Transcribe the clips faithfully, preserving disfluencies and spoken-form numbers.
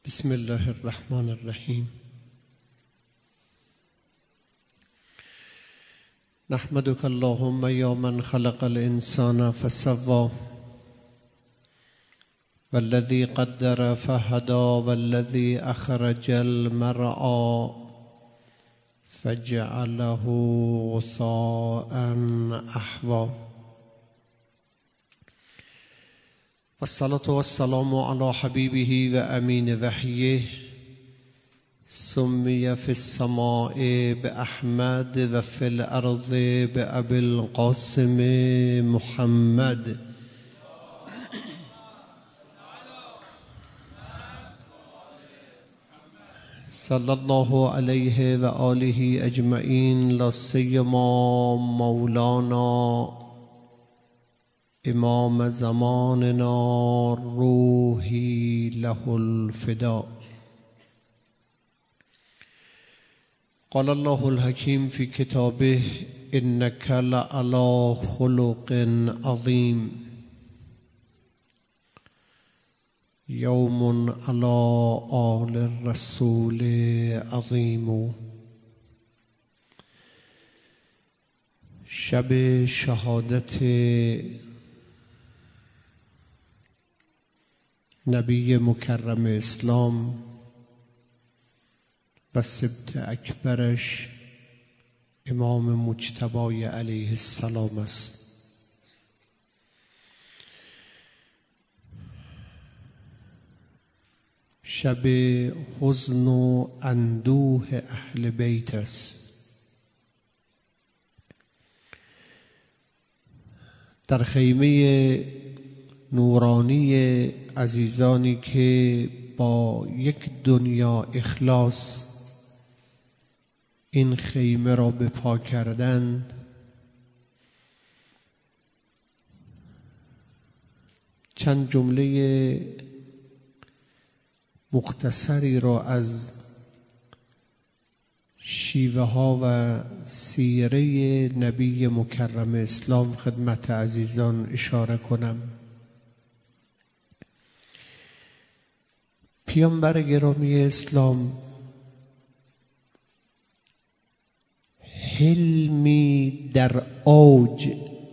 بسم الله الرحمن الرحیم. نحمدك اللهم یا من خلق الانسان فسوى والذي قدر فهدى والذي اخرج المرعى فجعله غثاء احوى. والصلاة والسلام على حبيبه وأمين وحيه سمي في السماء بأحمد وفي الأرض بأبي القاسم محمد. صلى الله عليه وآله أجمعين، لا سيما مولانا امام زماننا روحی له الفداء. قال الله الحكيم في كتابه إنك لعلى خلق عظيم يوم على آل الرسول عظيم. شب شهادت نبی مکرم اسلام و سبط اکبرش امام مجتبی علیه السلام است. شب حزن و اندوه اهل بیت است. در خیمه نورانی عزیزانی که با یک دنیا اخلاص این خیمه را به پا کردند، چند جمله مختصری را از شیوه ها و سیره نبی مکرم اسلام خدمت عزیزان اشاره کنم. پیامبر گرامی اسلام حلمی در اوج،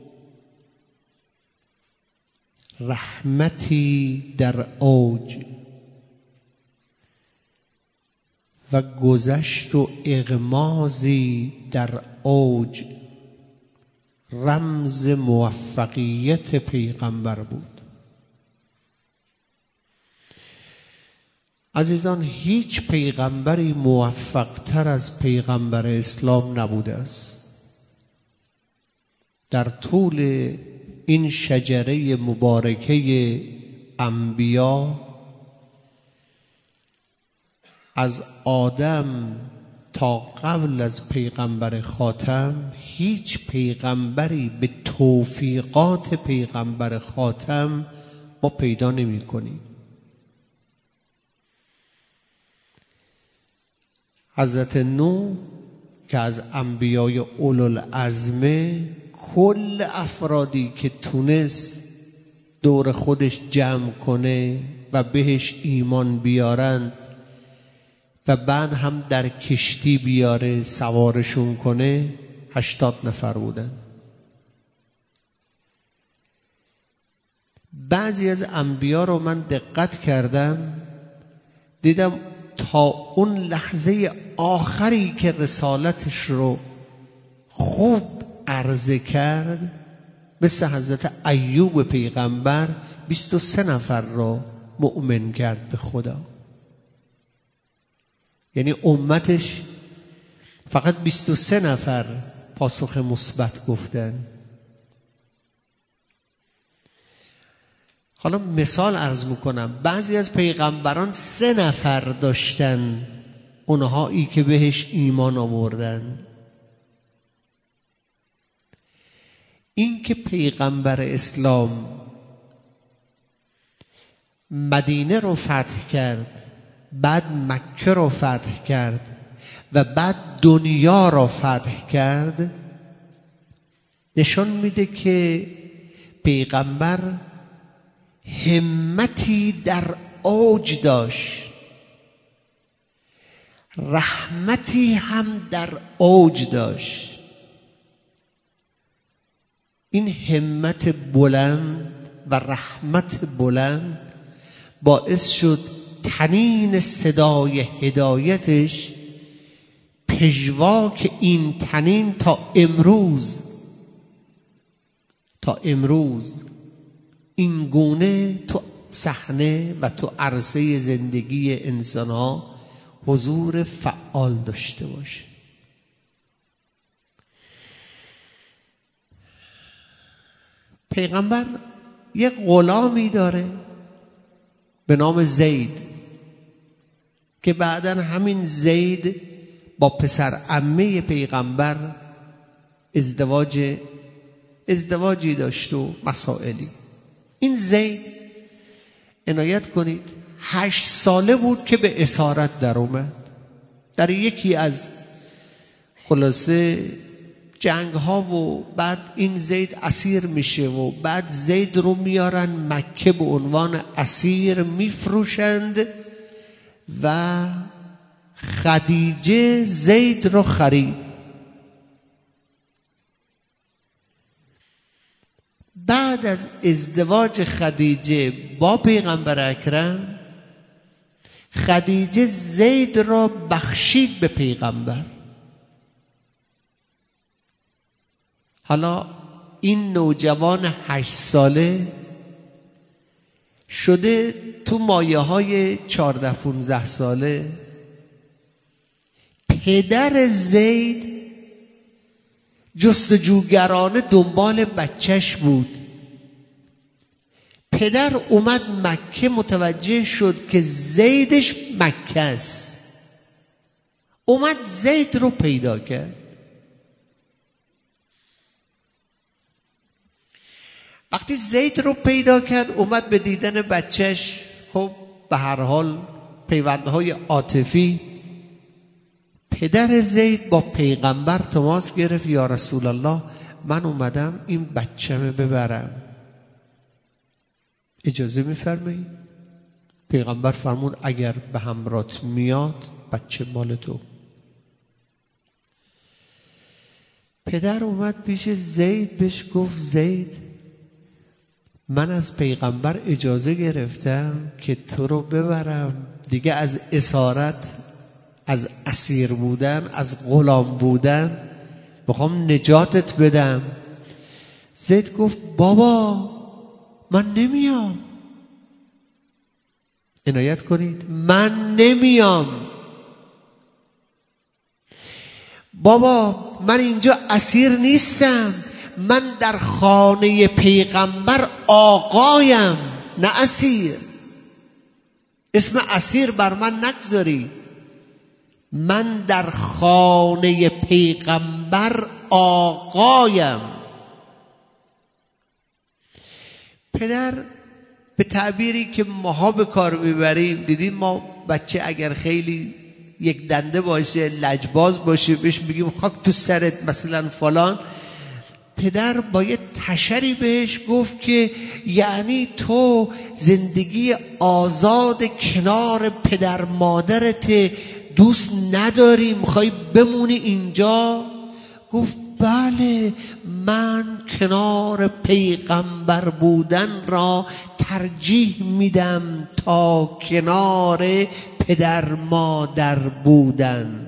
رحمتی در اوج و گذشت و اغمازی در اوج رمز موفقیت پیغمبر بود. عزیزان، هیچ پیغمبری موفق تر از پیغمبر اسلام نبوده است. در طول این شجره مبارکه انبیا، از آدم تا قبل از پیغمبر خاتم، هیچ پیغمبری به توفیقات پیغمبر خاتم ما پیدا نمی کنیم. حضرت نوح که از انبیای اولوالعزمه، کل افرادی که تونست دور خودش جمع کنه و بهش ایمان بیارن و بعد هم در کشتی بیاره سوارشون کنه، هشتاد نفر بودن. بعضی از انبیا رو من دقت کردم، دیدم تا اون لحظه آخری که رسالتش رو خوب عرضه کرد، مثل حضرت ایوب پیغمبر بیست و سه نفر رو مؤمن کرد به خدا. یعنی امتش فقط بیست و سه نفر پاسخ مثبت گفتن. حالا مثال عرض میکنم، بعضی از پیغمبران سه نفر داشتن، اونهایی که بهش ایمان آوردن. این که پیغمبر اسلام مدینه رو فتح کرد، بعد مکه رو فتح کرد و بعد دنیا رو فتح کرد، نشان میده که پیغمبر همتی در اوج داشت. رحمتی هم در اوج داشت. این همت بلند و رحمت بلند باعث شد طنین صدای هدایتش پژواک این طنین تا امروز تا امروز این گونه تو صحنه و تو عرصه زندگی انسان ها حضور فعال داشته باشه. پیغمبر یک غلامی داره به نام زید که بعداً همین زید با پسر عمه پیغمبر ازدواج ازدواجی داشت و مسائلی. این زید عنایت کنید هشت ساله بود که به اسارت در اومد. در یکی از خلاصه جنگ ها و بعد این زید اسیر میشه و بعد زید رو میارن مکه به عنوان اسیر میفروشند و خدیجه زید رو خرید. بعد از ازدواج خدیجه با پیغمبر اکرم خدیجه زید را بخشید به پیغمبر. حالا این نوجوان هشت ساله شده تو مایه های چارده پونزده ساله. پدر زید جستجوگرانه دنبال بچهش بود. پدر اومد مکه، متوجه شد که زیدش مکه است، اومد زید رو پیدا کرد. وقتی زید رو پیدا کرد اومد به دیدن بچهش. خب به هر حال پیوندهای عاطفی. پدر زید با پیغمبر تماس گرفت، یا رسول الله من اومدم این بچه‌مو ببرم، اجازه میفرمایی؟ پیغمبر فرمود اگر به همراهت میاد بچه مال تو. پدر اومد پیش زید، بهش گفت زید من از پیغمبر اجازه گرفتم که تو رو ببرم، دیگه از اسارت، از اسیر بودن، از غلام بودن میخوام نجاتت بدم. زید گفت بابا من نمیام. عنایت کنید، من نمیام بابا، من اینجا اسیر نیستم، من در خانه پیغمبر آقایم نه اسیر. اسم اسیر بر من نگذارید، من در خانه پیغمبر آقایم. پدر به تعبیری که ماها به کار میبریم، دیدیم ما بچه اگر خیلی یک دنده باشه، لجباز باشه، بهش بگیم خاک تو سرت مثلا فلان، پدر با یه تشری بهش گفت که یعنی تو زندگی آزاد کنار پدر مادرت دوست نداری، میخوای بمونی اینجا؟ گفت بله، من کنار پیغمبر بودن را ترجیح میدم تا کنار پدر مادر بودن.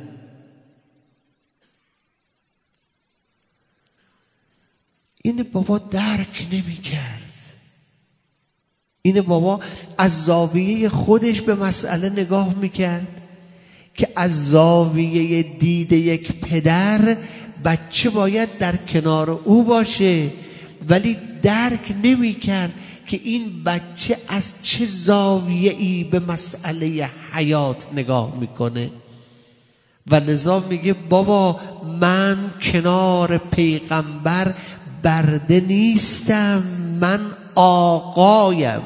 این بابا درک نمی کرد. این بابا از زاویه خودش به مسئله نگاه میکرد که از زاویه دید یک پدر بچه باید در کنار او باشه، ولی درک نمی کرد که این بچه از چه زاویه‌ای به مسئله حیات نگاه میکنه و لذا میگه بابا من کنار پیغمبر برده نیستم، من آقایم.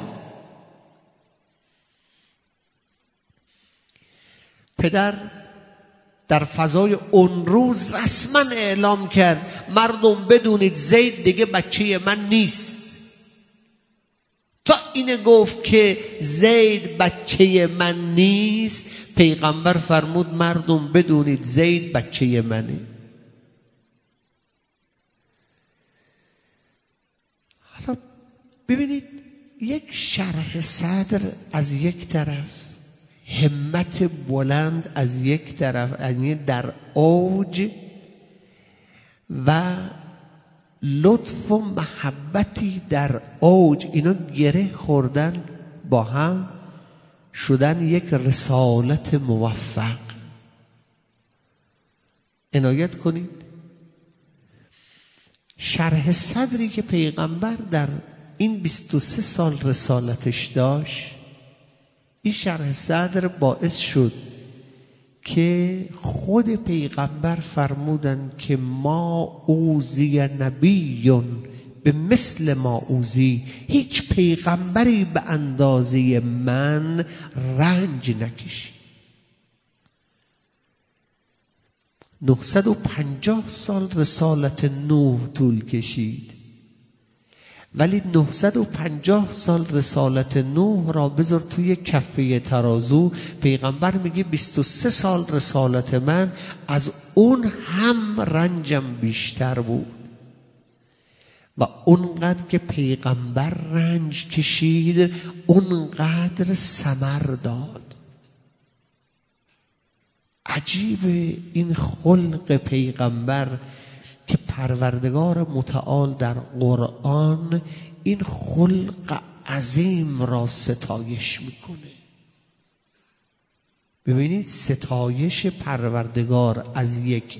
پدر در فضای اون روز رسما اعلام کرد مردم بدونید زید دیگه بچه من نیست. تا اینه گفت که زید بچه من نیست، پیغمبر فرمود مردم بدونید زید بچه منه. حالا ببینید یک شرح صدر از یک طرف، همت بلند از یک طرف، یعنی در اوج، و لطف و محبتی در اوج، اینا گره خوردن با هم شدن یک رسالت موفق. عنایت کنید شرح صدری که پیغمبر در این بیست و سه سال رسالتش داشت، این شرح صدر باعث شد که خود پیغمبر فرمودن که ما اوذی نبیون به مثل ما اوذی، هیچ پیغمبری به اندازه من رنج نکشید. نهصد و پنجاه سال رسالت نوح طول کشید، ولی نهصد و پنجاه سال رسالت نوح را بذار توی کفه ترازو، پیغمبر میگه بیست و سه سال رسالت من از اون هم رنجم بیشتر بود. و اونقدر که پیغمبر رنج کشید اونقدر ثمر داد. عجیب این خلق پیغمبر که پروردگار متعال در قرآن این خلق عظیم را ستایش میکنه. ببینید ستایش پروردگار از یک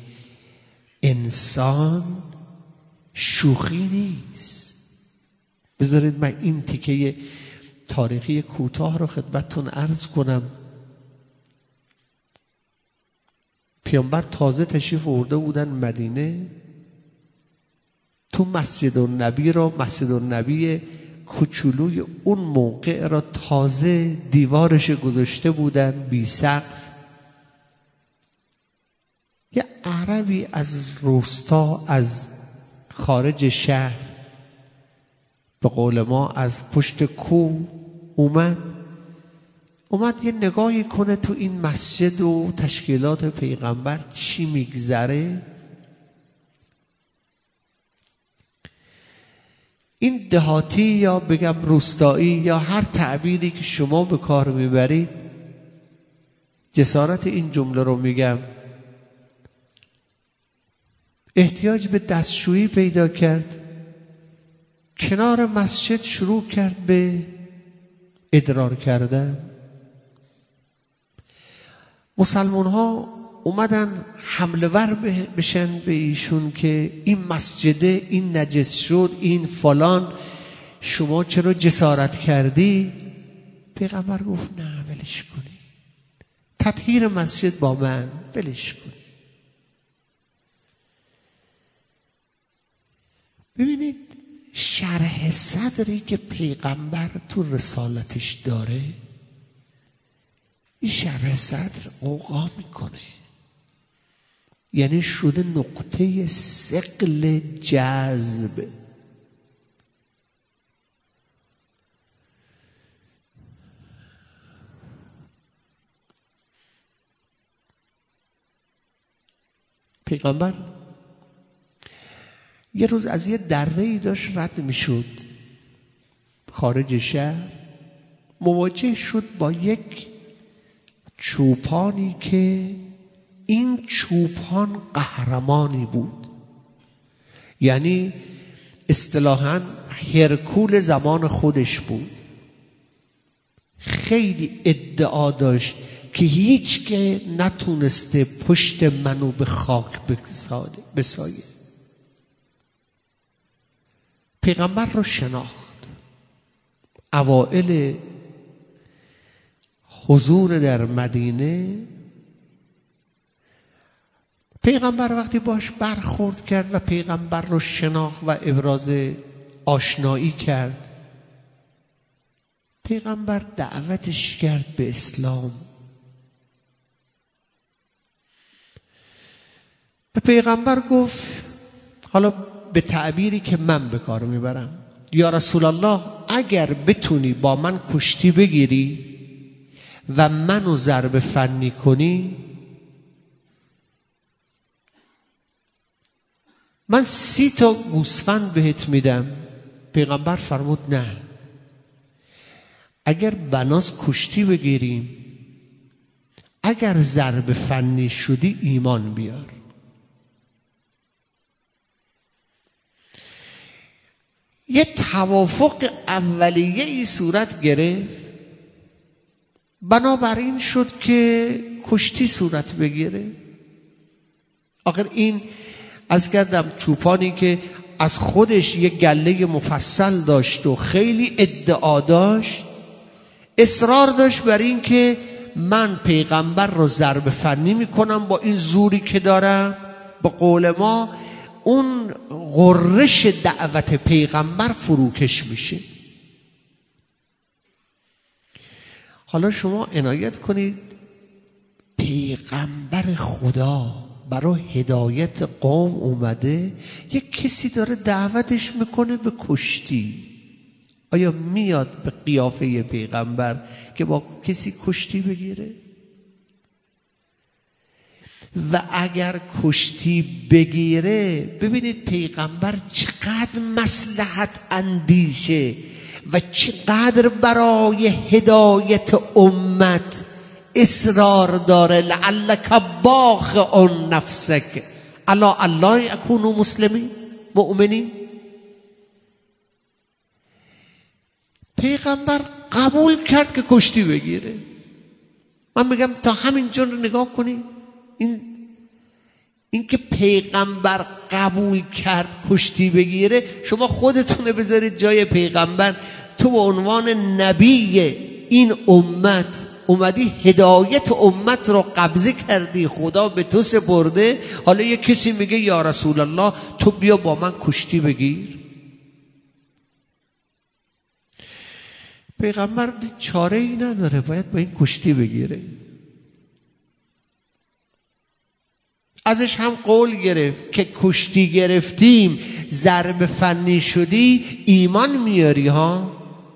انسان شوخی نیست. بذارید من این تیکه تاریخی کوتاه رو خدمتتون عرض کنم. پیامبر تازه تشریف آورده بودن مدینه، تو مسجد النبی را، مسجد النبی کوچولوی اون موقع را تازه دیوارش گذاشته بودن بی سقف. یه عربی از روستا، از خارج شهر، به قول ما از پشت کوه اومد اومد یه نگاهی کنه تو این مسجد و تشکیلات پیغمبر چی میگذره. این دهاتی یا بگم روستایی یا هر تعبیری که شما به کار میبرید، جسارت این جمله رو میگم، احتیاج به دستشویی پیدا کرد، کنار مسجد شروع کرد به ادرار کردن. مسلمان ها اومدن حمله ور بشن به ایشون که این مسجده این نجس شد، این فلان، شما چرا جسارت کردی؟ پیغمبر گفت نه ولش کنی، تطهیر مسجد با من، ولش کنی. ببینید شرح صدری که پیغمبر تو رسالتش داره، این شرح صدر قوقا میکنه، یعنی شده نقطه ثقل جذب. پیغمبر یه روز از یه دره‌ای داشت رد میشد خارج شهر، مواجه شد با یک چوپانی که این چوپان قهرمانی بود، یعنی اصطلاحاً هرکول زمان خودش بود. خیلی ادعا داشت که هیچ که نتونسته پشت منو به خاک بسایه. پیغمبر رو شناخت. اوائل حضور در مدینه پیغمبر وقتی باش برخورد کرد و پیغمبر رو شناخت و ابراز آشنایی کرد، پیغمبر دعوتش کرد به اسلام. به پیغمبر گفت، حالا به تعبیری که من به کار میبرم، یا رسول الله اگر بتونی با من کشتی بگیری و منو ضرب فنی کنی، من سی تا گوسفند بهت میدم. پیغمبر فرمود نه، اگر بناس کشتی بگیریم، اگر ضرب فنی شدی ایمان بیار. یه توافق اولیه ای صورت گرفت، بنابراین شد که کشتی صورت بگیره. آخر این عرض کردم چوپانی که از خودش یه گله مفصل داشت و خیلی ادعا داشت، اصرار داشت بر این که من پیغمبر رو ضرب فنی میکنم با این زوری که دارم. به قول ما اون غرش دعوت پیغمبر فروکش میشه. حالا شما عنایت کنید، پیغمبر خدا برای هدایت قوم اومده، یک کسی داره دعوتش میکنه به کشتی. آیا میاد به قیافه پیغمبر که با کسی کشتی بگیره؟ و اگر کشتی بگیره، ببینید پیغمبر چقدر مصلحت اندیشه و چقدر برای هدایت امت اصرار داره. لعلک باخع نفسک الا الله یکونوا مسلمین مؤمنین. پیغمبر قبول کرد که کشتی بگیره. من میگم تا همینجا رو نگاه کنید، این این که پیغمبر قبول کرد کشتی بگیره، شما خودتونه بذارید جای پیغمبر. تو به عنوان نبی این امت اومدی هدایت امت رو قبضه کردی، خدا به تو سپرده، حالا یک کسی میگه یا رسول الله تو بیا با من کشتی بگیر. پیغمبر چاره ای نداره، باید با این کشتی بگیره. ازش هم قول گرفت که کشتی گرفتیم، ضرب فنی شدی، ایمان میاری ها.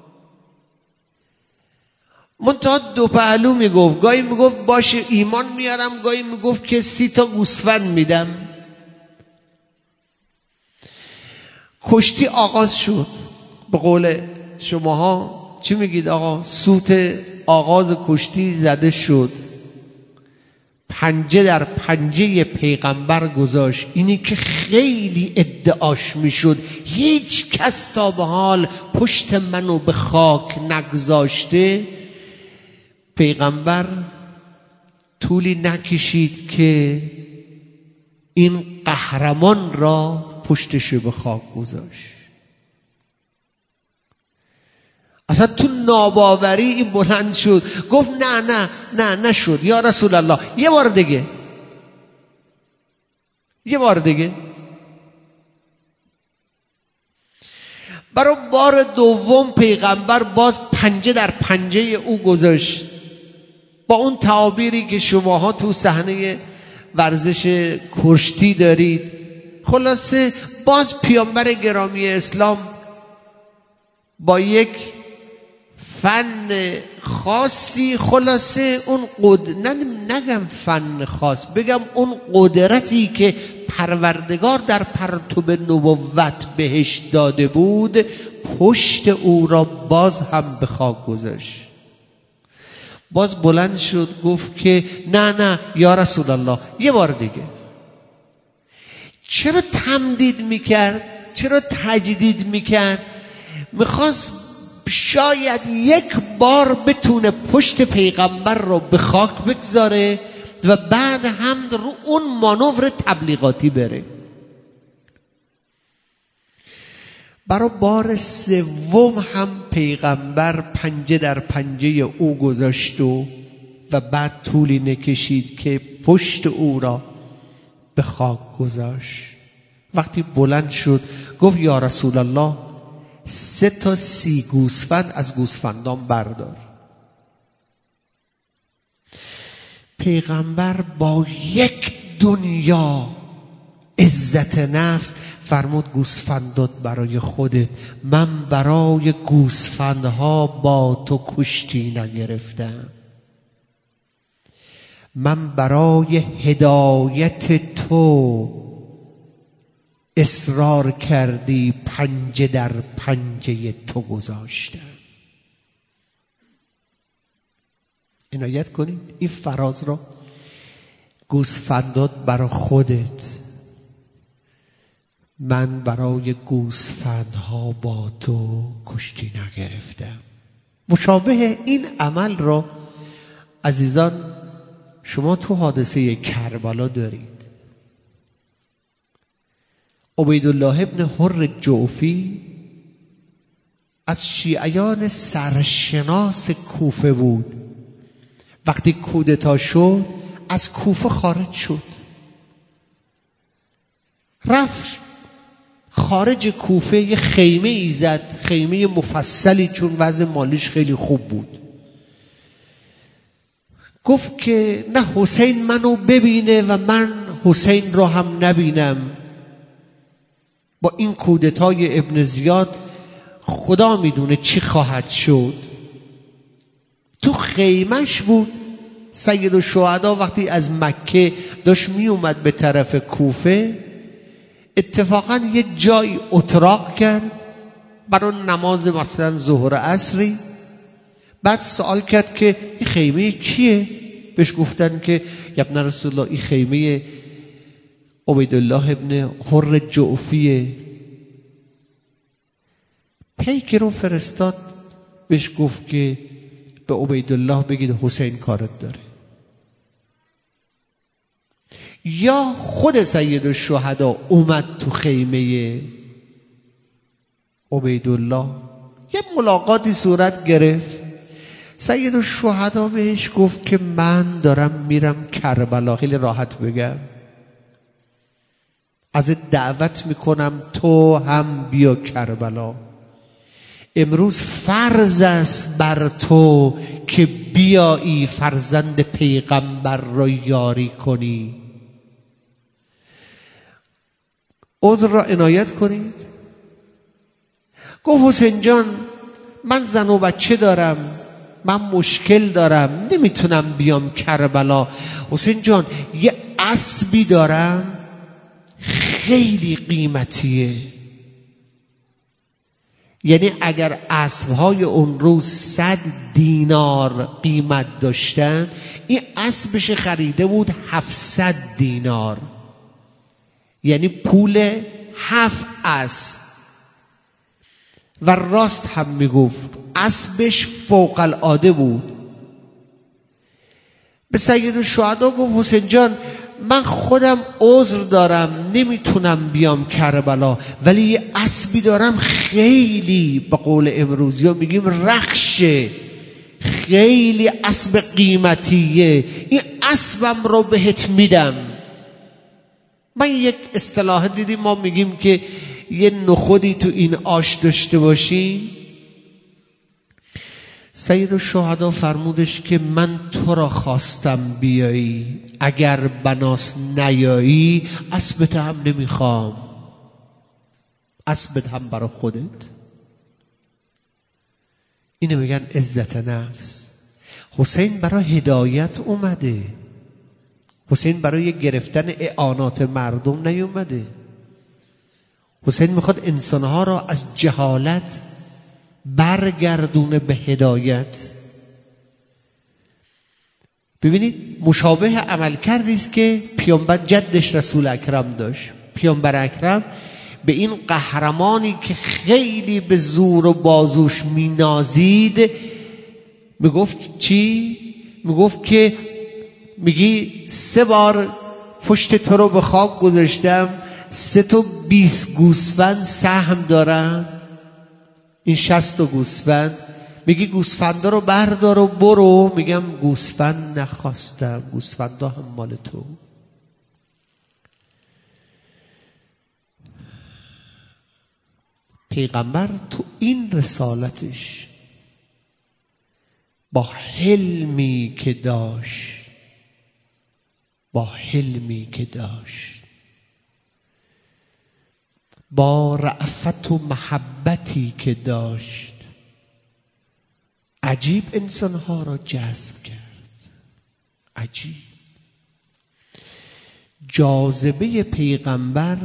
منتها دو پهلو میگفت، گاهی میگفت باشه ایمان میارم، گاهی میگفت که سی تا گوسفند میدم. کشتی آغاز شد. به قول شماها چی میگید آقا؟ سوت آغاز کشتی زده شد. پنجه در پنجه پیغمبر گذاشت. اینی که خیلی ادعاش میشد، هیچ کس تا به حال پشت منو به خاک نگذاشته. پیغمبر طولی نکشید که این قهرمان را پشتشو به خاک گذاشت. اصلا تو ناباوری این بلند شد، گفت نه نه نه نشد یا رسول الله، یه بار دیگه یه بار دیگه. برای بار دوم پیغمبر باز پنجه در پنجه او گذاشت، با اون تعابیری که شماها تو صحنه ورزش کشتی دارید. خلاصه باز پیامبر گرامی اسلام با یک فن خاصی، خلاصه اون قد... نگم فن خاص، بگم اون قدرتی که پروردگار در پرتو نبوت بهش داده بود، پشت او را باز هم به خاک گذاشت. باز بلند شد گفت که نه نه یا رسول الله یه بار دیگه. چرا تمدید میکرد؟ چرا تجدید میکرد؟ میخواست شاید یک بار بتونه پشت پیغمبر رو به خاک بگذاره و بعد هم رو اون مانور تبلیغاتی بره. برای بار سوم هم پیغمبر پنجه در پنجه او گذاشت و و بعد طولی نکشید که پشت او را به خاک گذاشت. وقتی بلند شد گفت یا رسول الله سه تا سی گوسفند از گوسفندان بردار. پیغمبر با یک دنیا عزت نفس فرمود گوسفندات برای خودت، من برای گوسفندها با تو کشتی نگرفتم. من برای هدایت تو اصرار کردی، پنجه در پنجه تو گذاشتم. عنایت کنید این فراز را، گوسفندات برای خودت، من برای گوسفندها با تو کشتی نگرفتم. مشابه این عمل را عزیزان شما تو حادثه کربلا دارید. عبیدالله ابن حر جعفی از شیعیان سرشناس کوفه بود. وقتی کودتا شد از کوفه خارج شد، رفت خارج کوفه، یه خیمه ای زد، خیمه مفصلی، چون وضع مالیش خیلی خوب بود. گفت که نه حسین منو ببینه و من حسین رو هم نبینم. با این کودتای ابن زیاد خدا میدونه چی خواهد شد. تو خیمش بود. سید الشهدا وقتی از مکه داشت می اومد به طرف کوفه، اتفاقا یه جای اتراق کرد برای نماز مثلا ظهر عصری. بعد سوال کرد که این خیمه چیه؟ بهش گفتن که یا ابن رسول الله این خیمه عبیدالله ابن حر جعفیه. پیک رو فرستاد، بهش گفت که به عبیدالله بگید حسین کارت داره. یا خود سید الشهدا اومد تو خیمه عبیدالله، یه ملاقاتی صورت گرفت. سید الشهدا بهش گفت که من دارم میرم کربلا، خیلی راحت بگم، ازت دعوت میکنم تو هم بیا کربلا. امروز فرض است بر تو که بیایی فرزند پیغمبر را یاری کنی. عذر را عنایت کنید. گفت حسین جان من زن و بچه دارم، من مشکل دارم، نمیتونم بیام کربلا. حسین جان یه اسبی دارم خیلی قیمتیه، یعنی اگر اسبهای اون روز صد دینار قیمت داشتن، این اسبش خریده بود هفتصد دینار، یعنی پول هفت اسب. و راست هم میگفت، اسبش فوق العاده بود. به سید الشهدا گفت حسین جان من خودم عذر دارم نمیتونم بیام کربلا، ولی یه اسبی دارم خیلی، به قول امروزی ها میگیم رخشه، خیلی اسب قیمتیه، این اسبم رو بهت میدم. من یک اصطلاح دیدیم ما میگیم که یه نخودی تو این آش داشته باشی. سید الشهدا فرمودش که من تو را خواستم بیایی، اگر بناس نیایی اسبت هم نمیخوام، اسبت هم برای خودت. اینو میگن عزت نفس. حسین برای هدایت اومده، حسین برای گرفتن اعانات مردم نیومده. حسین میخواد انسانها را از جهالت برگردونه به هدایت. ببینید مشابه عمل کردیست که پیامبر جدش رسول اکرم داشت. پیامبر اکرم به این قهرمانی که خیلی به زور و بازوش مینازید میگفت چی؟ میگفت که میگی سه بار پشت تو رو به خاک گذاشتم، سه تا بیست گوسفند سهم دارم، این شصت تا گوسفند. میگی گوسفندا رو بردار و برو، میگم گوسفند نخواستم، گوسفندا هم مال تو. پیغمبر تو این رسالتش با حلمی که داشت، با حلمی که داشت با رأفت و محبتی که داشت عجیب انسانها را جذب کرد. عجیب. جاذبه پیغمبر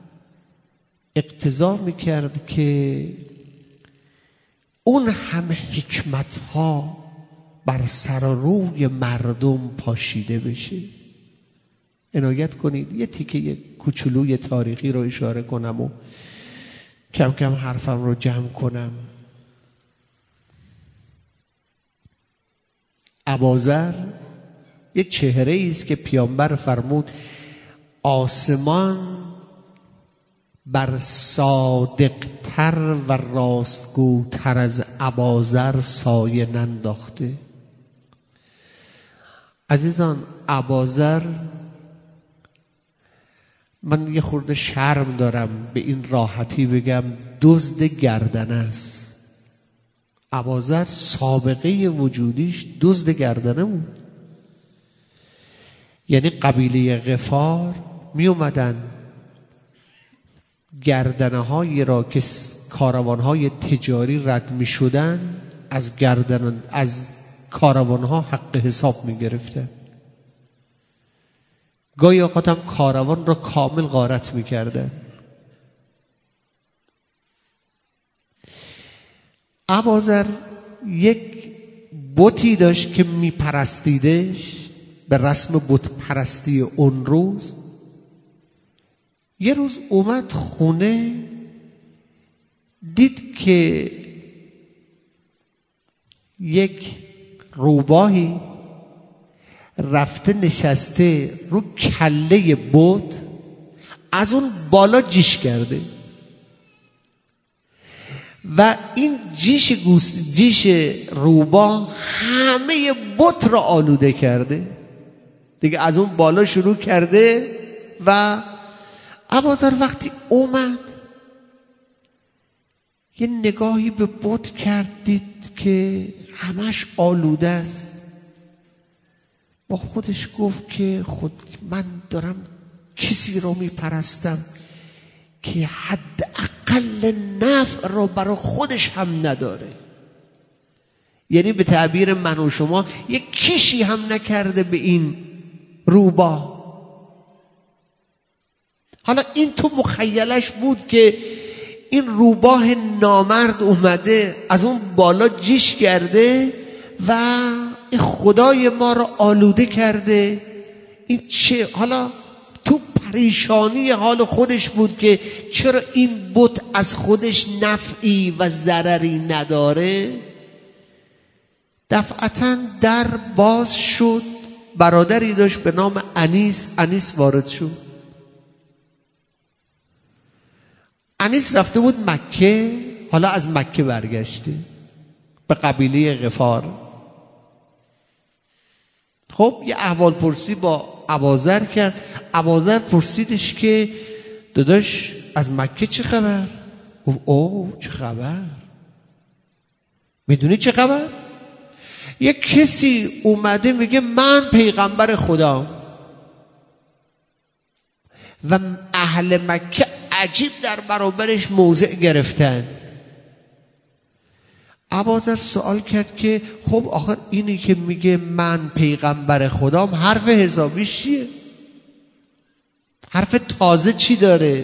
اقتضا میکرد که اون همه حکمت ها بر سر و روی مردم پاشیده بشه. عنایت کنید یه تیکه کوچولوی تاریخی رو اشاره کنم و کم کم حرفم رو جمع کنم. اباذر یک چهره است که پیامبر فرمود آسمان بر صادقتر و راستگوتر از اباذر سایه ننداخته. عزیزان اباذر، من یه خورده شرم دارم به این راحتی بگم دزد گردنه است. اباذر سابقه وجودیش دزد گردنه بود. یعنی قبیله غفار می اومدن گردنه هایی را که کاروان های تجاری رد می شدن از گردن از کاروان ها حق حساب می گرفتن. گاهی اوقات هم کاروان را کامل غارت می کردن. اباذر یک بتی داشت که می پرستیدش به رسم بت پرستی اون روز. یه روز اومد خونه دید که یک روباهی رفته نشسته رو کله بت، از اون بالا جیش کرده و این جیش گوس جیش روباه همه بت را آلوده کرده دیگه. از اون بالا شروع کرده و اباذر وقتی اومد یه نگاهی به بت کرد، دید که همش آلوده است. با خودش گفت که خود من دارم کسی رو میپرستم که حد اقل نفع رو برای خودش هم نداره. یعنی به تعبیر من و شما یک کشی هم نکرده به این روباه. حالا این تو مخیلش بود که این روباه نامرد اومده از اون بالا جیش کرده و خدای ما رو آلوده کرده. این چه؟ حالا تو پریشانی حال خودش بود که چرا این بت از خودش نفعی و ضرری نداره. دفعتا در باز شد، برادری داشت به نام انیس. انیس وارد شد. انیس رفته بود مکه، حالا از مکه برگشته به قبیله غفار. خب یه احوال پرسی با اباذر کرد. اباذر پرسیدش که داداش از مکه چه خبر؟ گفت اوه چه خبر؟ میدونی چه خبر؟ یه کسی اومده میگه من پیغمبر خدا و اهل مکه عجیب در برابرش موضع گرفتن. اباذر سوال کرد که خب آخر اینی که میگه من پیغمبر خدام حرف حسابیش چیه؟ حرف تازه چی داره؟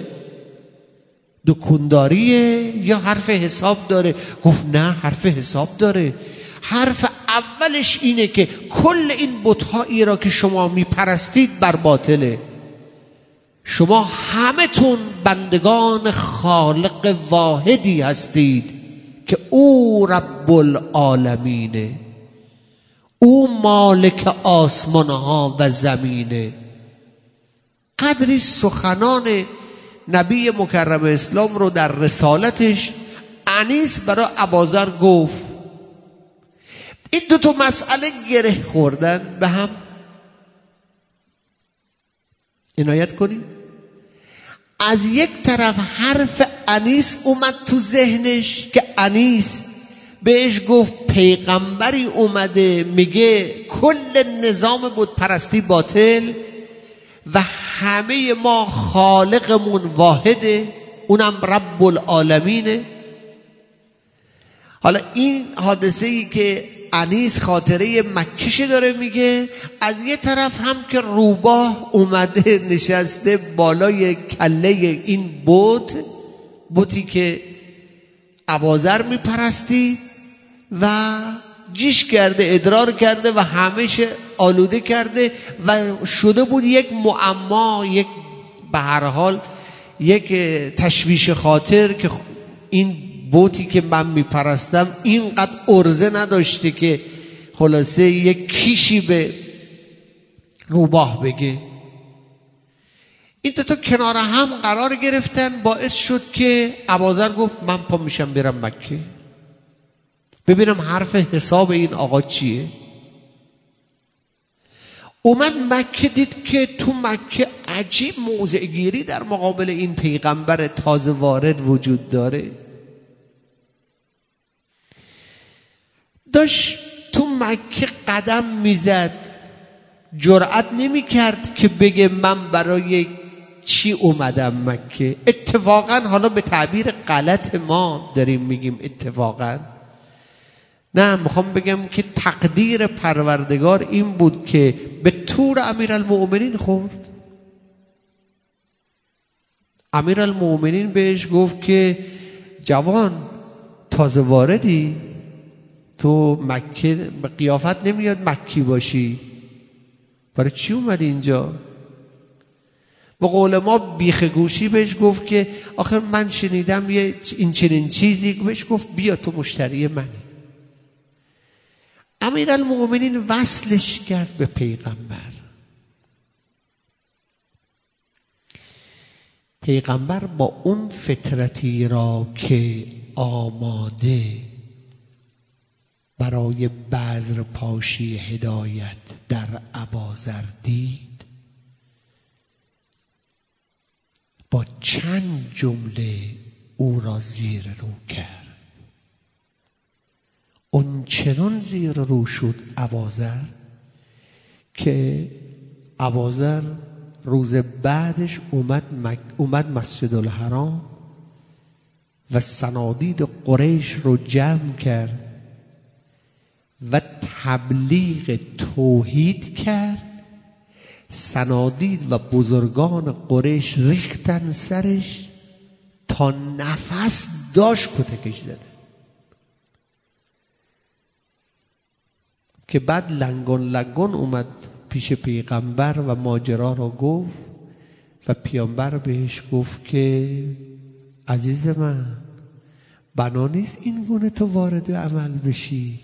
دکونداریه یا حرف حساب داره؟ گفت نه حرف حساب داره. حرف اولش اینه که کل این بت‌هایی را که شما میپرستید بر باطله. شما همه تون بندگان خالق واحدی هستید که او رب العالمینه، او مالک آسمانها و زمینه. قدری سخنان نبی مکرم اسلام رو در رسالتش انیس برای اباذر گفت. این دو تا مسئله گره خوردن به هم. عنایت کنید. از یک طرف حرف انیس اومد تو ذهنش که انیس بهش گفت پیغمبری اومده میگه کل نظام بت پرستی باطل و همه ما خالقمون واحده اونم رب العالمینه. حالا این حادثه ای که انیس خاطره مکیش داره میگه، از یه طرف هم که روباه اومده نشسته بالای کله این بت، بتی که اباذر میپرستی و جیش کرده، ادرار کرده و همش آلوده کرده و شده بود یک معما، یک به هر حال یک تشویش خاطر که این بوتی که من میپرستم اینقدر ارزه نداشته که خلاصه یک کیشی به روباه بگه. این دوتا کنار هم قرار گرفتن، باعث شد که اباذر گفت من پا میشم برم مکه ببینم حرف حساب این آقا چیه. اومد مکه، دید که تو مکه عجیب موضع گیری در مقابل این پیغمبر تازه وارد وجود داره. داشت تو مکه قدم میزد، جرأت نمی کرد که بگه من برای چی اومدم مکه. اتفاقا حالا به تعبیر غلط ما داریم میگیم اتفاقا، نه میخوام بگم که تقدیر پروردگار این بود که به طور امیرالمؤمنین خورد. امیرالمؤمنین بهش گفت که جوان تازه واردی، تو مکه به قیافت نمیاد مکی باشی، برای چی اومدی اینجا؟ به قول ما بیخ گوشی بهش گفت که آخر من شنیدم یه این چنین چیزی. بهش گفت بیا تو مشتری منی. امیرالمؤمنین وصلش کرد به پیغمبر. پیغمبر با اون فطرتی را که آماده برای بذر پاشی هدایت در اباذر دید، با چند جمله او را زیر رو کرد. اون چنان زیر رو شد اباذر که اباذر روز بعدش اومد, مک... اومد مسجد الحرام و صنادید قریش رو جمع کرد و تبلیغ توحید کرد. صنادید و بزرگان قریش ریختن سرش تا نفس داشت کتکش زده، که بعد لنگون لنگون اومد پیش پیغمبر و ماجرا را گفت و پیامبر بهش گفت که عزیز من، بنا نیست این گونه تو وارد عمل بشی،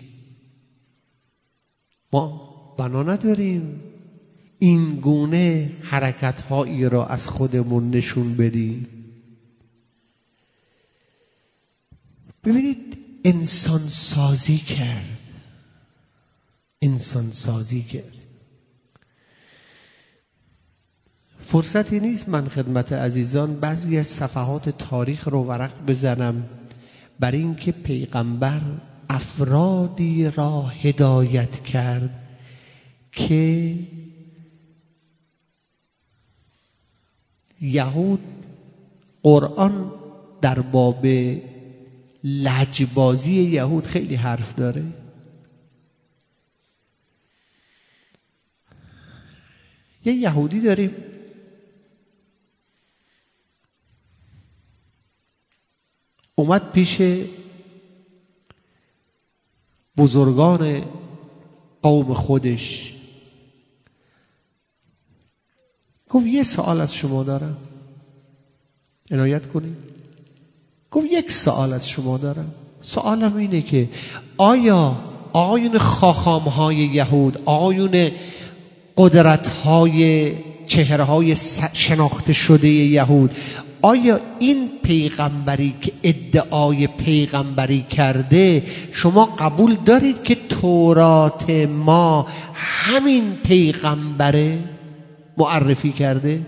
ما بنا نداریم این گونه حرکت هایی را از خودمون نشون بدیم. ببینید انسان سازی کرد، انسان سازی کرد. فرصتی نیست من خدمت عزیزان بعضی از صفحات تاریخ رو ورق بزنم برای اینکه پیغمبر افرادی را هدایت کرد که یهود، قرآن در باب لجبازی یهود خیلی حرف داره. یه یهودی داریم اومد پیش بزرگان قوم خودش، گفت یه سوال از شما دارم، عنایت کنید. گفت یک سوال از شما دارم، سوالم اینه که آیا آیون خاخامهای یهود، آیون قدرتهای چهرهای شناخته شده یهود، آیا این پیغمبری که ادعای پیغمبری کرده شما قبول دارید که تورات ما همین پیغمبره معرفی کرده؟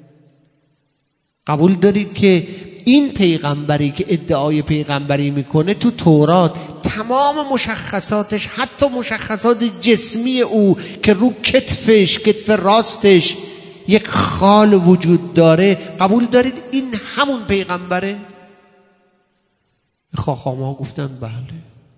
قبول دارید که این پیغمبری که ادعای پیغمبری میکنه تو تورات تمام مشخصاتش، حتی مشخصات جسمی او که رو کتفش، کتف راستش یک خال وجود داره، قبول دارید این همون پیغمبره؟ خاخام‌ها گفتن بله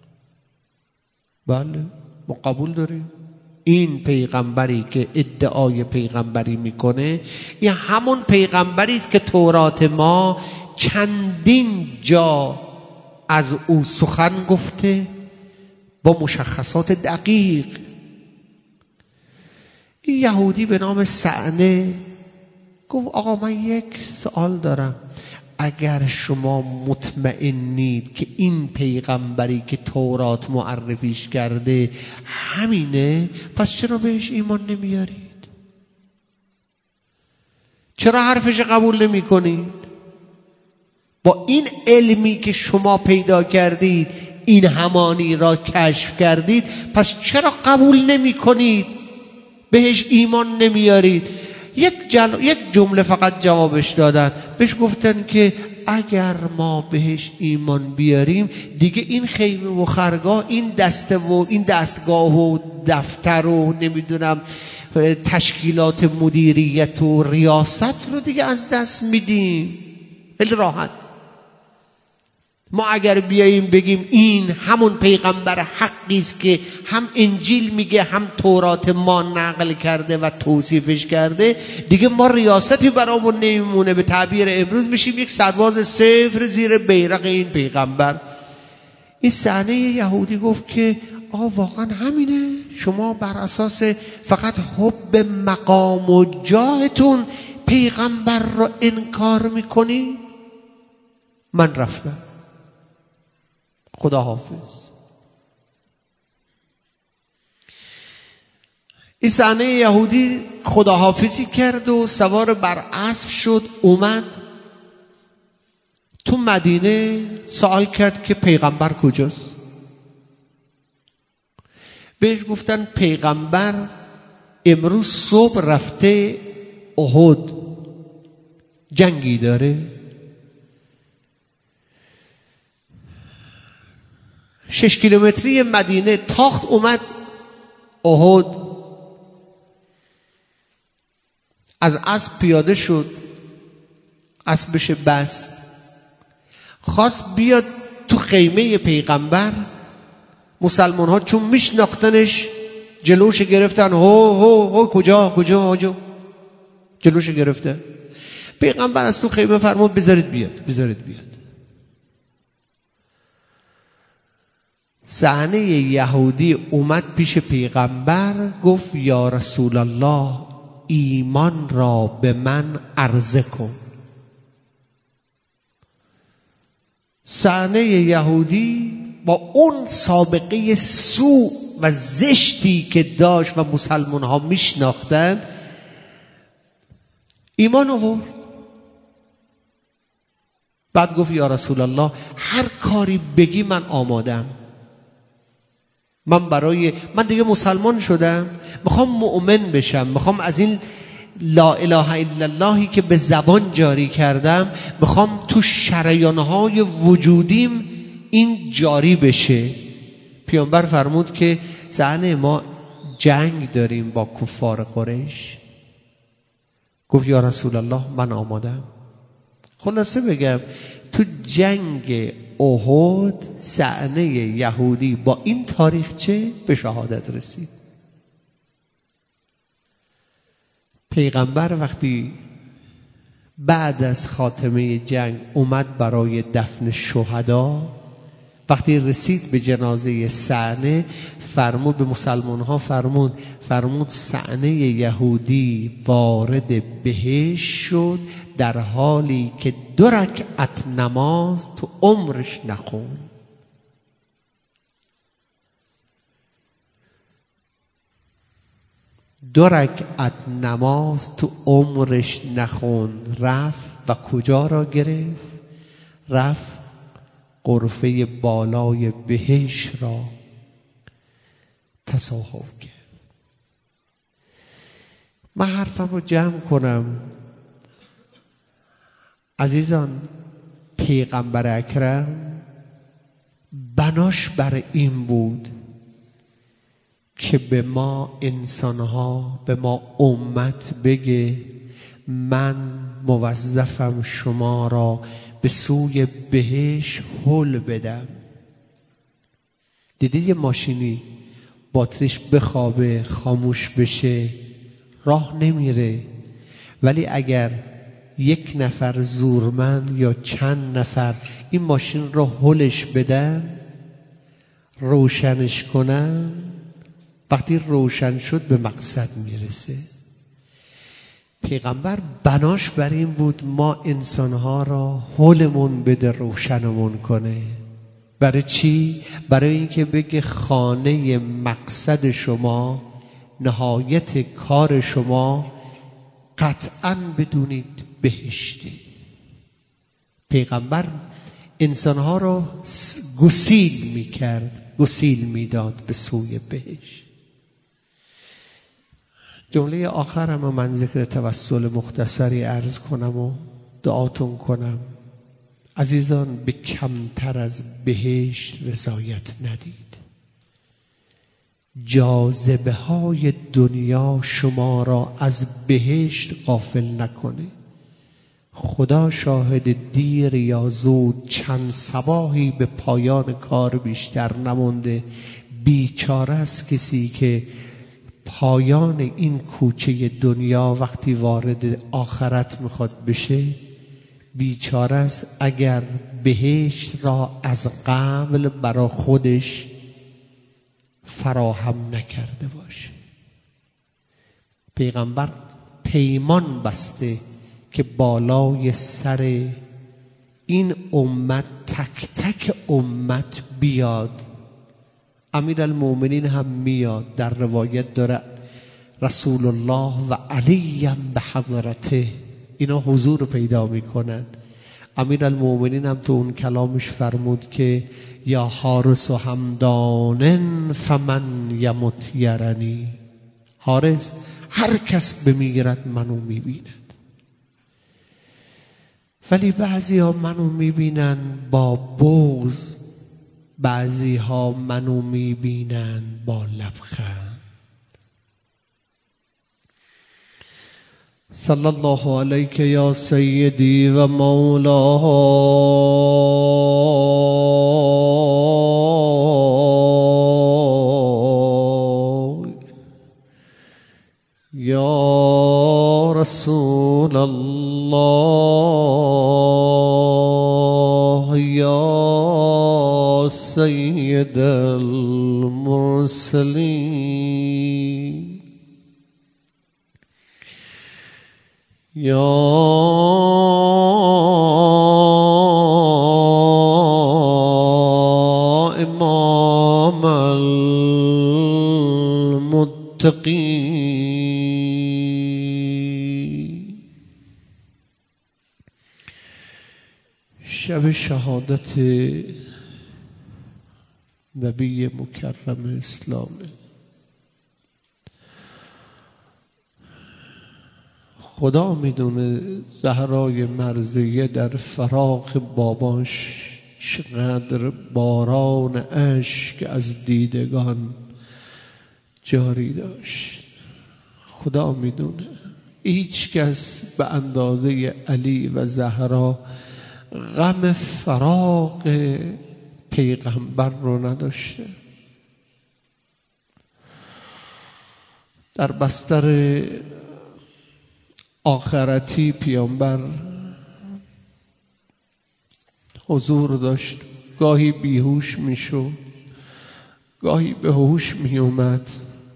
بله ما قبول داریم، این پیغمبری که ادعای پیغمبری میکنه این همون پیغمبری است که تورات ما چندین جا از او سخن گفته با مشخصات دقیق. این یهودی به نام سعنه گفت آقا من یک سوال دارم، اگر شما مطمئنید که این پیغمبری که تورات معرفیش کرده همینه، پس چرا بهش ایمان نمیارید؟ چرا حرفش قبول نمی کنید؟ با این علمی که شما پیدا کردید، این همانی را کشف کردید، پس چرا قبول نمی کنید؟ بهش ایمان نمیارید؟ یک, جل... یک جمله فقط جوابش دادن، بهش گفتن که اگر ما بهش ایمان بیاریم دیگه این خیمه و خرگاه، این دسته و این دستگاه و دفتر و نمیدونم تشکیلات مدیریت و ریاست رو دیگه از دست میدیم. خیلی راحت. ما اگر بیاییم بگیم این همون پیغمبر حقی است که هم انجیل میگه هم تورات ما نقل کرده و توصیفش کرده، دیگه ما ریاستی برامون نمیمونه. به تعبیر امروز میشیم یک سرباز صفر زیر بیرق این پیغمبر. این صحنه یهودی گفت که آه واقعا همینه؟ شما بر اساس فقط حب مقام و جاهتون پیغمبر رو انکار میکنی؟ من رفتم، خدا حافظ. این صحنه یهودی خداحافظی کرد و سوار بر اسب شد، اومد تو مدینه، سوال کرد که پیغمبر کجاست؟ بهش گفتن پیغمبر امروز صبح رفته احد، جنگی داره، شش کیلومتری مدینه تاخت اومد احد، از اسب پیاده شد، اسبش بست، خواست بیاد تو خیمه پیغمبر. مسلمان ها چون میشناختنش جلوش گرفتن، هو هو هو کجا کجا کجا جلوش گرفتن. پیغمبر از تو خیمه فرمود بذارید بیاد بذارید بیاد. صحنه یهودی اومد پیش پیغمبر، گفت یا رسول الله ایمان را به من عرضه کن. صحنه یهودی با اون سابقه سوء و زشتی که داشت و مسلمان ها میشناختن ایمان آورد. بعد گفت یا رسول الله هر کاری بگی من آمادم، من برای من دیگه مسلمان شدم، میخوام مؤمن بشم، میخوام از این لا اله الا اللهی که به زبان جاری کردم میخوام تو شریانهای وجودیم این جاری بشه. پیامبر فرمود که زن ما جنگ داریم با کفار قریش. گفت یا رسول الله من آمادم. خلاصه بگم تو جنگ احد صحنه یهودی با این تاریخچه به شهادت رسید. پیغمبر وقتی بعد از خاتمه جنگ اومد برای دفن شهدا، وقتی رسید به جنازه صعنه فرمود به مسلمان ها فرمود فرمود صعنه یهودی وارد بهشت شد در حالی که دو رکعت نماز تو عمرش نخوند. دو رکعت نماز تو عمرش نخوند. رفت و کجا را گرفت؟ رفت غرفه بالای بهشت را تصاحب کرد. من حرفم رو جمع کنم. عزیزان، پیغمبر اکرم بناش بر این بود که به ما انسانها، به ما امت بگه من موظفم شما را به سوی بهشت هل بدم. دیدید یه ماشینی باتریش بخوابه خاموش بشه راه نمیره، ولی اگر یک نفر زورمند یا چند نفر این ماشین را هلش بدن، روشنش کنن، وقتی روشن شد به مقصد میرسه. پیغمبر بناش بر این بود ما انسانها را هلمون بده، روشنمون کنه. برای چی؟ برای اینکه بگه خانه مقصد شما، نهایت کار شما قطعاً بدونید بهشتی. پیغمبر انسانها را گسیل میکرد، گسیل میداد به سوی بهشت. جمله آخرم من ذکر توسل مختصری عرض کنم و دعاتون کنم. عزیزان، به کمتر از بهشت رضایت ندید. جاذبه های دنیا شما را از بهشت غافل نکنه. خدا شاهد، دیر یا زود چند صباحی به پایان کار بیشتر نمونده. بیچاره است کسی که پایان این کوچه دنیا وقتی وارد آخرت میخواد بشه. بیچاره است اگر بهشت را از قبل برا خودش فراهم نکرده باشه. پیغمبر پیمان بسته که بالای سر این امت تک تک امت بیاد. امیرالمومنین هم میاد. در روایت داره رسول الله و علیم به حضرته، اینا حضور پیدا میکنن. امیرالمومنین هم تو اون کلامش فرمود که یا حارس و همدانن فمن یمت یرنی. حارس هر کس بمیرد منو میبیند. ولی بعضی ها منو میبینن با بغض، بعضی ها منو میبینن با لبخند. صلی الله علیک یا سیدی و مولا یا رسول الله یا سید المرسلین یا امام المتقین. شب شهادت نبی مکرم اسلامه. خدا میدونه زهرای مرضیه در فراق باباش چقدر باران اشک از دیدگان جاری داشت. خدا میدونه. هیچ کس به اندازه علی و زهرا غم فراق پیغمبر رو نداشته. در بستر آخرتی پیامبر حضور داشت. گاهی بیهوش میشد، گاهی به هوش می اومد.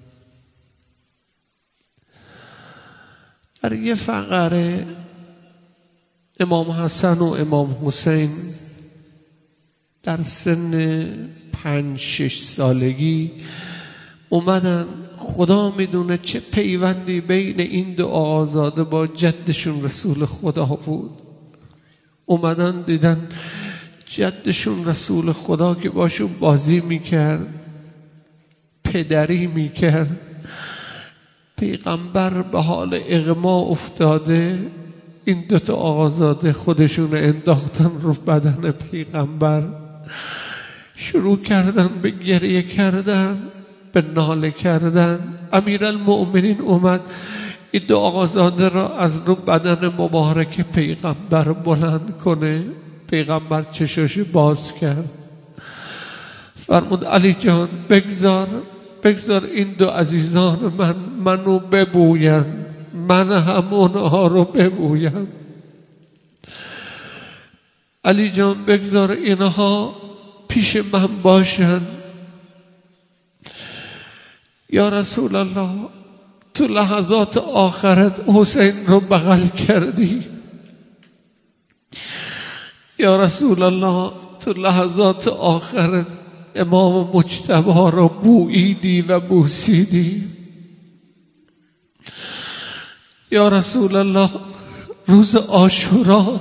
در یه فقره امام حسن و امام حسین در سن پنج شش سالگی اومدن. خدا میدونه چه پیوندی بین این دو آزاده با جدشون رسول خدا بود. اومدن دیدن جدشون رسول خدا که باشون بازی میکرد، پدری میکرد. پیغمبر به حال اغما افتاده. این دوتا آزاده خودشون انداختن رو بدن پیغمبر، شروع کردن به گریه کردن، به ناله کردن. امیرالمؤمنین اومد این دو آقازاده را از رو بدن مبارک پیغمبر بلند کنه. پیغمبر چشاش باز کرد، فرمود علی جان بگذار بگذار این دو عزیزان من منو ببویند، من هم اونها رو ببویم. علی جان بگذار اینها پیش من باشن. یا رسول الله تو لحظات آخرت حسین رو بغل کردی. یا رسول الله تو لحظات آخرت امام مجتبی رو بوییدی و بوسیدی. یا رسول الله روز عاشورا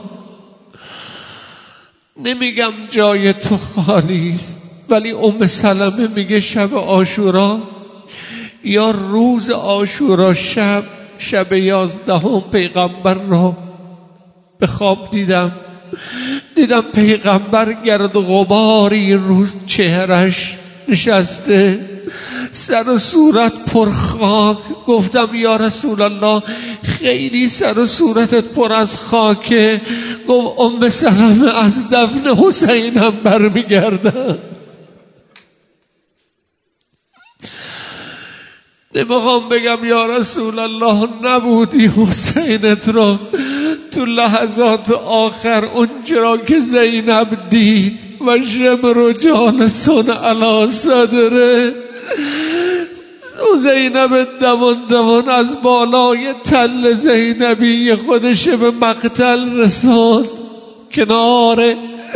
نمیگم جای تو خالی است، ولی ام سلمه میگه شب عاشورا یا روز عاشورا شب شب یازدهم پیغمبر رو به خواب دیدم. دیدم پیغمبر گرد و غباری روز چهرش نشسته، سر و صورت پر خاک. گفتم یا رسول الله خیلی سر و صورتت پر از خاکه. گفت ام سلمه از دفن حسینم برمیگردم. نمیخوام بگم یا رسول الله نبودی حسینت رو تو لحظات آخر اونجا که زینب دید و شمر جالسون علی صدره. زینب دوان دوان از بالای تل زینبی خودش به مقتل رساند، کنار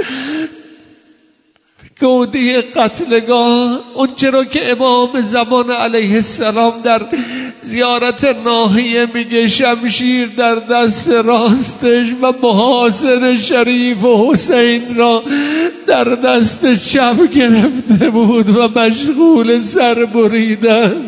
گودی قتلگاه، اونچه که امام زمان علیه السلام در زیارت ناحیه میگه شمشیر در دست راستش و محاسن شریف و حسین را در دست چپ گرفته بود و مشغول سر بریدن.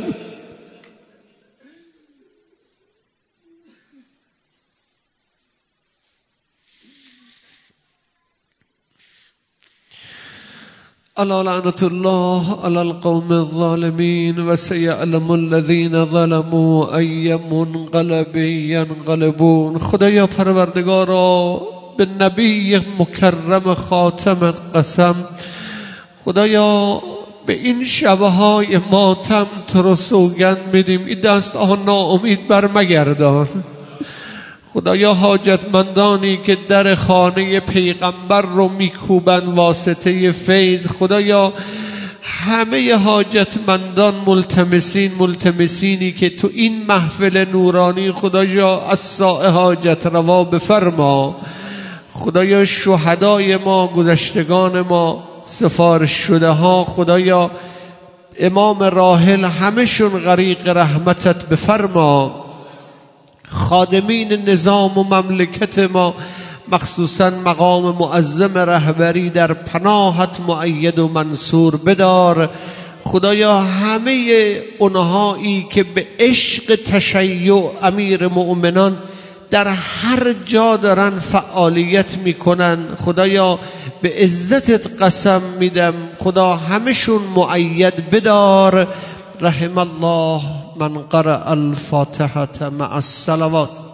الا لعنت الله على القوم الظالمين وسيعلم الذين ظلموا ای منقلب ینقلبون. خدایا پروردگارا به نبی مکرم خاتمت قسم، خدایا به این شبهای ماتم تو رو سوگند میدیم، این دست ها ناامید بر مگردان. خدایا حاجتمندانی که در خانه پیغمبر رو میکوبند واسطه فیض، خدایا همه حاجتمندان ملتمسین ملتمسینی که تو این محفل نورانی خدایا از سائه حاجت روا بفرما. خدایا شهدای ما، گذشتگان ما، سفارش شده ها، خدایا امام راحل همشون غریق رحمتت بفرما. خادمین نظام و مملکت ما مخصوصا مقام معظم رهبری در پناهت مؤید و منصور بدار. خدایا همه اونهایی که به عشق تشیع امیر مؤمنان در هر جا دارن فعالیت میکنن، خدایا به عزتت قسم میدم خدا همشون مؤید بدار. رحم الله من قرأ الفاتحة مع الصلوات.